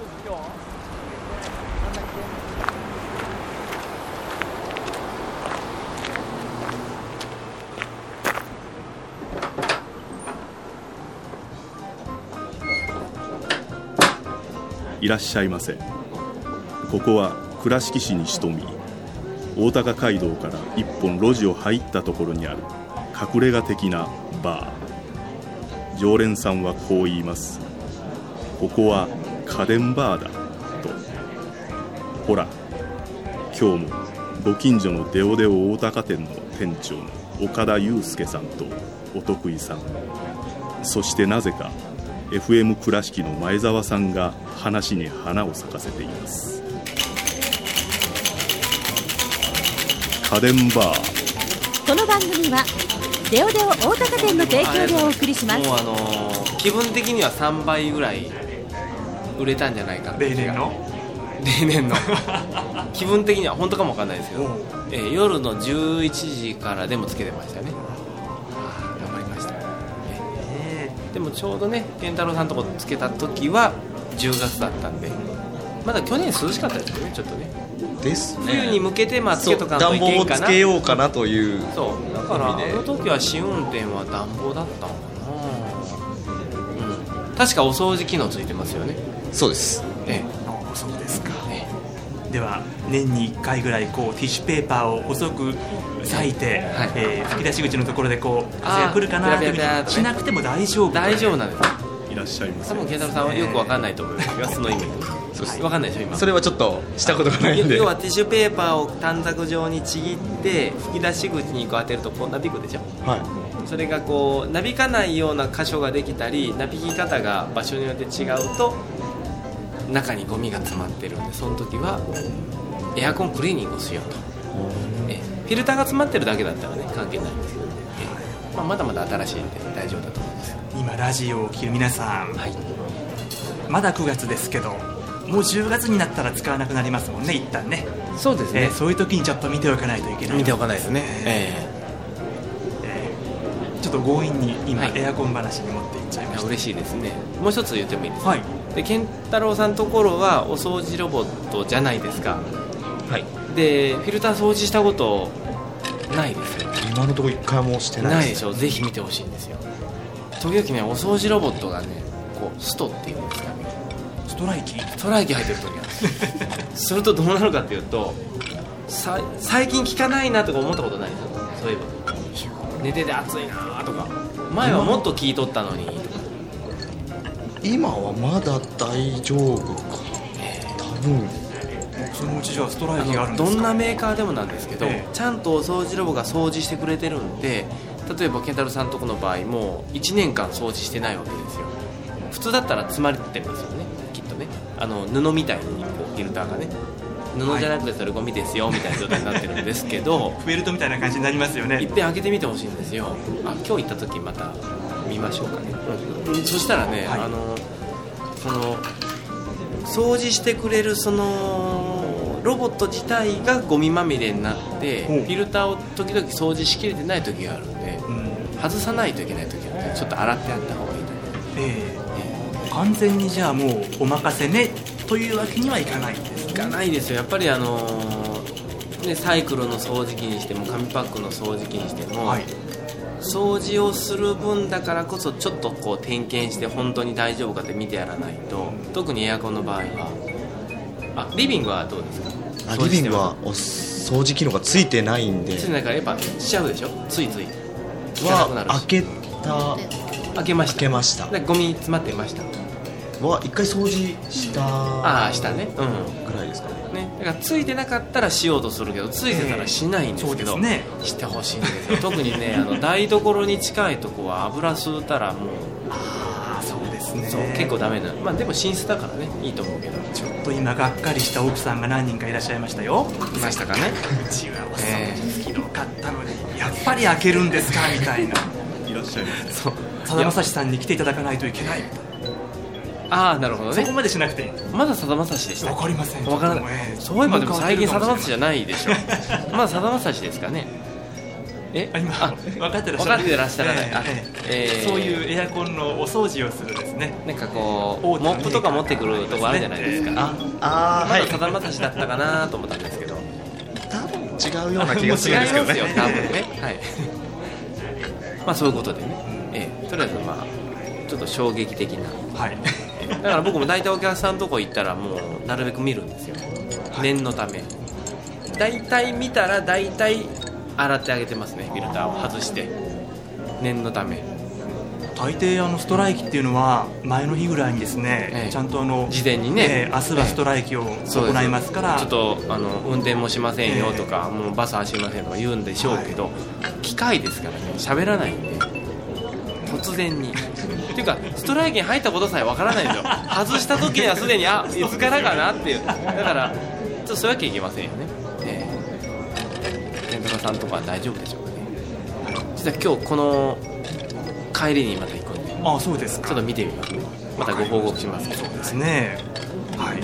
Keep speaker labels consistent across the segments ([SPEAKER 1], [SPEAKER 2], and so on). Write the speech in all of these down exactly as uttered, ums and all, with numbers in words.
[SPEAKER 1] いらっしゃいませ。ここは倉敷市に潜み、大高街道から一本路地を入ったところにある隠れ家的なバー。常連さんはこう言います。ここは家電バーだと。ほら、今日もご近所のデオデオ大高店の店長の岡田祐介さんとお得意さん、そしてなぜかエフエム 倉敷の前澤さんが話に花を咲かせています。家電バー。
[SPEAKER 2] この番組はデオデオ大高店の提供でお送りします。
[SPEAKER 3] もうあのー、気分的にはさんばいぐらい売れたんじゃないか。
[SPEAKER 4] 例年の
[SPEAKER 3] 例年の気分的には本当かもわかんないですけど、えー、夜のじゅういちじからでもつけてましたよね。頑張りました、えー、でもちょうどね健太郎さんのとこつけた時はじゅうがつだったんで、まだ去年涼しかったですよね、ちょっとね。
[SPEAKER 5] ですね。
[SPEAKER 3] 冬に向けてまあつけとかんといけんかな。
[SPEAKER 5] 暖房をつけようかなという。
[SPEAKER 3] そうだからあの時は試運転は暖房だったのかな、うん、確かお掃除機能ついてますよね。
[SPEAKER 5] そうです、
[SPEAKER 3] ええ、
[SPEAKER 4] そうですか、
[SPEAKER 3] え
[SPEAKER 4] え、では年にいっかいぐらいこうティッシュペーパーを細く裂いて、はい、えー、吹き出し口のところでこう風が来るかなというふうにしなくても大丈夫。
[SPEAKER 3] 大丈夫なんです。
[SPEAKER 1] いらっしゃいます。
[SPEAKER 3] 多分健太郎さんはよく分かんないと思いますが、その意味分かんないでしょ今。
[SPEAKER 5] それはちょっとしたことがないんで。
[SPEAKER 3] 要はティッシュペーパーを短冊状にちぎって吹き出し口にこう当てるとこうなびくでしょ、はい、それがこうなびかないような箇所ができたり、なびき方が場所によって違うと中にゴミが詰まってるんで、その時はエアコンクリーニングをしようと。えフィルターが詰まってるだけだったらね関係ないんですけど、ね、まあ、まだまだ新しいんで大丈夫だと思います。
[SPEAKER 4] 今ラジオを聴く皆さん、はい、まだくがつですけどもうじゅうがつになったら使わなくなりますもんね、一旦ね。
[SPEAKER 3] そうですね、
[SPEAKER 4] えー、そういう時にちょっと見ておかないといけない。
[SPEAKER 3] 見ておかないですね、え
[SPEAKER 4] ーえー、ちょっと強引に今、はい、エアコン話に持っていっちゃいました。
[SPEAKER 3] 嬉しいですね。もう一つ言ってもいいですか、
[SPEAKER 4] はい、
[SPEAKER 3] で健太郎さんのところはお掃除ロボットじゃないですか。はい。でフィルター掃除したことないですよ。
[SPEAKER 5] 今のところ一回もしてないです。
[SPEAKER 3] ないでしょ。ぜひ見てほしいんですよ。時々ねお掃除ロボットがねこうストっていうんですかね、
[SPEAKER 4] ストライキ
[SPEAKER 3] ストライキ入ってる時があるするとどうなるかっていうと、さ最近聞かないなとか思ったことないですよ。そういえば寝てて暑いなとか、前はもっと聞いとったのにとか。
[SPEAKER 5] 今はまだ大丈夫か、えー、多分
[SPEAKER 4] そのうちじゃあストライキがあるんですか。
[SPEAKER 3] どんなメーカーでもなんですけど、えー、ちゃんとお掃除ロボが掃除してくれてるんで、例えば健太郎さんのとこの場合もいちねんかん掃除してないわけですよ。普通だったら詰まってますよね、きっとね。あの布みたいにこうフィルターがね、布じゃなくてそれゴミですよみたいな状態になってるんですけど、
[SPEAKER 4] フェルトみたいな感じになりますよね。
[SPEAKER 3] いっぺん開けてみてほしいんですよ。あ、今日行った時また見ましょうかね、うん、そしたらね、はい、あのその掃除してくれるそのロボット自体がゴミまみれになってフィルターを時々掃除しきれてない時があるんで、うん、外さないといけない時があって、ちょっと洗ってあった方がいいと思います、え
[SPEAKER 4] ーえー、完全にじゃあもうお任せねというわけにはいかないんですか。
[SPEAKER 3] いかないですよ。やっぱりあのーね、サイクルの掃除機にしても紙パックの掃除機にしても、はい、掃除をする分だからこそちょっとこう点検して本当に大丈夫かって見てやらないと、特にエアコンの場合は。あ、リビングはどうですか。
[SPEAKER 5] あ、リビングはお掃除機能がついてないんで。
[SPEAKER 3] ついてないからやっぱしちゃうでしょ、ついつい
[SPEAKER 5] は開けた
[SPEAKER 3] 開けました。
[SPEAKER 5] 開けました。
[SPEAKER 3] でゴミ詰まってました
[SPEAKER 5] は一回掃除した
[SPEAKER 3] ああしたね、うん、
[SPEAKER 5] ぐらいですかね。
[SPEAKER 3] ね、だからついてなかったらしようとするけど、ついてたらしないんですけど、えーね、してほしいんですよ。特にねあの台所に近いとこは油吸うたらもう
[SPEAKER 4] ああそうですね、
[SPEAKER 3] そう結構ダメなの。まあでも寝室だからねいいと思うけど、
[SPEAKER 4] ちょっと今がっかりした奥さんが何人かいらっしゃいましたよ。
[SPEAKER 3] いましたかね。
[SPEAKER 4] うちはお掃除機能買ったのにやっぱり開けるんですかみたいな。
[SPEAKER 1] いらっしゃいます。
[SPEAKER 4] そう、さだまさしさんに来ていただかないといけない。
[SPEAKER 3] ああなるほどね。
[SPEAKER 4] そこまでしなくていい。
[SPEAKER 3] まださだまさしでした。
[SPEAKER 4] わかりません。
[SPEAKER 3] わからない、えー、そういえばでも最近さだまさしじゃないでしょまださだまさしですかね。 え
[SPEAKER 4] あ今分かってらっしゃる
[SPEAKER 3] 分かってらっしゃらない、
[SPEAKER 4] えーえー、そういうエアコンのお掃除をするですね、
[SPEAKER 3] なんかこうモップとか持ってくるとこあるじゃないですか、ああまださだまさしだったかなと思ったんですけど、
[SPEAKER 5] 多分違うような気がするんですけどね
[SPEAKER 3] 違いますよ多分ねはいまあそういうことでね、えー、とりあえずまあちょっと衝撃的な、はい、だから僕も大体お客さんのとこ行ったらもうなるべく見るんですよ、はい、念のため大体見たら大体洗ってあげてますね、フィルターを外して念のため。
[SPEAKER 4] 大抵あのストライキっていうのは前の日ぐらいにですね、ええ、ちゃんとあの
[SPEAKER 3] 事前にね、
[SPEAKER 4] えー、明日はストライキを行いますから、
[SPEAKER 3] ええ、ちょっとあの運転もしませんよとか、えー、もうバス走りませんとか言うんでしょうけど、はい、機械ですからね喋らないんで突然にっていうかストライキに入ったことさえわからないんですよ外した時にはすでにあいつからかなっていう、だからちょっとそういうわけいけませんよね、えー、天高さんとかは大丈夫でしょうかね。実は今日この帰りにまた行くんで、
[SPEAKER 4] ああそうですか、
[SPEAKER 3] ちょっと見てみます、またご報告しますけど、
[SPEAKER 4] そうですね、はい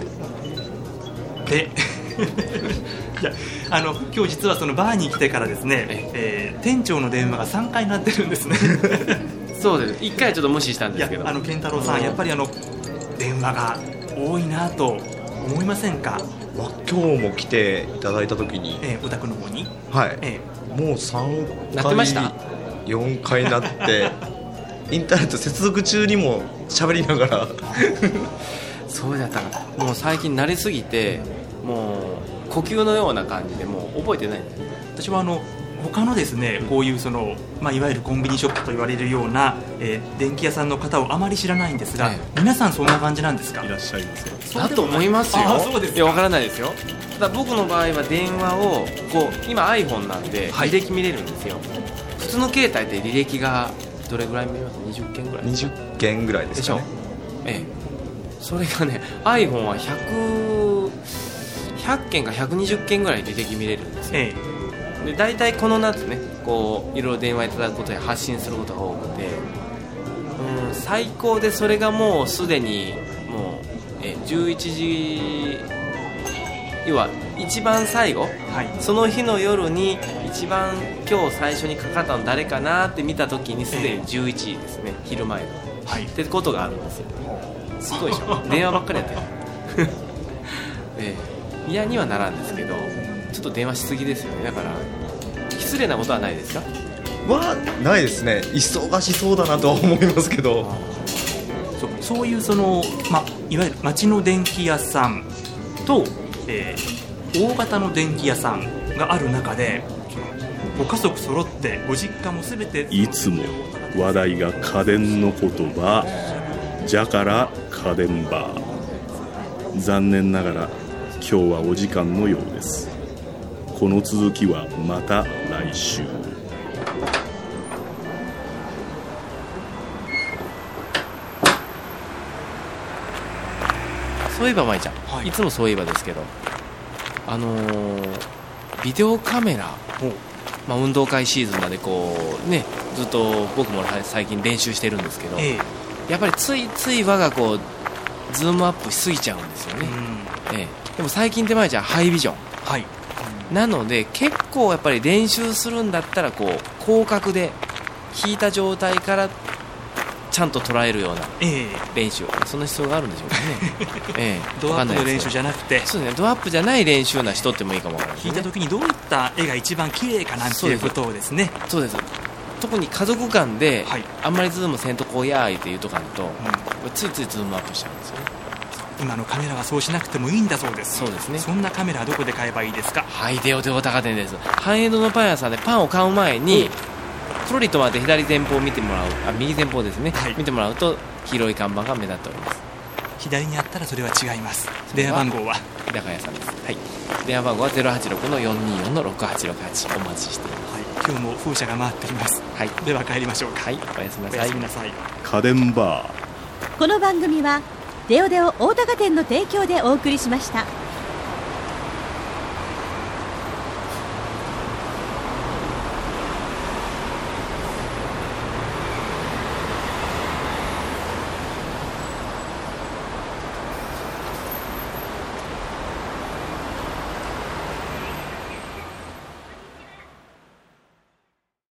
[SPEAKER 4] でいやあの今日実はそのバーに来てからですね、えー、店長の電話がさんかい鳴ってるんですね
[SPEAKER 3] そうです、いっかいはちょっと無視したんですけど、
[SPEAKER 4] いやあの健太郎さん、やっぱりあの電話が多いなと思いませんか。
[SPEAKER 5] まあ、今日も来ていただいた時に、
[SPEAKER 4] えー、お宅の方に、
[SPEAKER 5] はい、えー、もうさんかい
[SPEAKER 3] 鳴ってました、
[SPEAKER 5] よんかい鳴ってインターネット接続中にも喋りながら
[SPEAKER 3] そうだったの、もう最近慣れすぎてもう呼吸のような感じでもう覚えてないんです。
[SPEAKER 4] 私はあの他のですね、こういうその、まあ、いわゆるコンビニショップと言われるような、えー、電気屋さんの方をあまり知らないんですが、はい、皆さんそんな感じなんですか。
[SPEAKER 1] いらっしゃいます
[SPEAKER 3] だと思いますよ。
[SPEAKER 4] あ、そうですか。
[SPEAKER 3] いや分からないですよ。ただ僕の場合は電話をこう今 iPhone なんで履歴見れるんですよ、はい、普通の携帯で履歴がどれぐらい見えます？にじゅっけんぐらい
[SPEAKER 5] にじゅっけんぐらいですかね。
[SPEAKER 3] ええ、それがね iPhone はひゃく、ひゃっけんかひゃくにじゅっけんぐらい履歴見れるんですよ、ええ、で大体この夏ねこういろいろ電話いただくことで発信することが多くて、うん、最高でそれがもうすでにもうえじゅういちじ、要は一番最後、はい、その日の夜に一番今日最初にかかったの誰かなって見た時にすでにじゅういちじですね、えー、昼前の、はい、ってことがあるんですよ。すごいでしょ電話ばっかりやってる、えー、嫌にはならんですけどちょっと電話しすぎですよね。だから失礼なことはないですか？
[SPEAKER 5] はないですね。忙しそうだなとは思いますけど、
[SPEAKER 4] そう、そういうその、ま、いわゆる町の電気屋さんと、えー、大型の電気屋さんがある中でご家族揃ってご実家も全て
[SPEAKER 1] いつも話題が家電の言葉じゃから家電バー。残念ながら今日はお時間のようです。この続きはまた来週。
[SPEAKER 3] そういえば舞ちゃん、はい、いつもそういえばですけどあのー、ビデオカメラ、まあ、運動会シーズンまでこうねずっと僕も最近練習してるんですけど、ええ、やっぱりついつい我がこうズームアップしすぎちゃうんですよね、うん、ええ、でも最近って舞ちゃんハイビジョン、はい、なので結構やっぱり練習するんだったらこう広角で引いた状態からちゃんと捉えるような練習、えー、その必要があるんでしょうかね、えー、
[SPEAKER 4] ドアップの練習じゃなくて
[SPEAKER 3] そうですね、ドアップじゃない練習な人ってもいいかもわからない、ね、
[SPEAKER 4] 引いた時にどういった絵が一番綺麗かなんていうことをですね。
[SPEAKER 3] そうです、特に家族間であんまりズームせんとこうやーって言うとかんと、うん、ついついズームアップしちゃうんですよね。
[SPEAKER 4] 今のカメラはそうしなくてもいいんだそうです。
[SPEAKER 3] そうですね。
[SPEAKER 4] そんなカメラはどこで買えばいいですか？
[SPEAKER 3] はい、デオデオ高店です。半エドのパン屋さんでパンを買う前に、くるりと回って左前方を見てもらう、あ、右前方ですね、はい、見てもらうと黄色い看板が目立っております。
[SPEAKER 4] 左にあったらそれは違います。電話番号は
[SPEAKER 3] 日高屋さんです。はい、電話番号は ゼロはちろくのよんにーよんのろくはちろくはち お待ちしています。
[SPEAKER 4] はい、今日も風車が回っています。はい、では帰りましょうか。
[SPEAKER 3] はい、おやすみなさい。
[SPEAKER 4] おやすみなさい。
[SPEAKER 1] 家電バー。
[SPEAKER 2] この番組はデオデオ大高店の提供でお送りしました。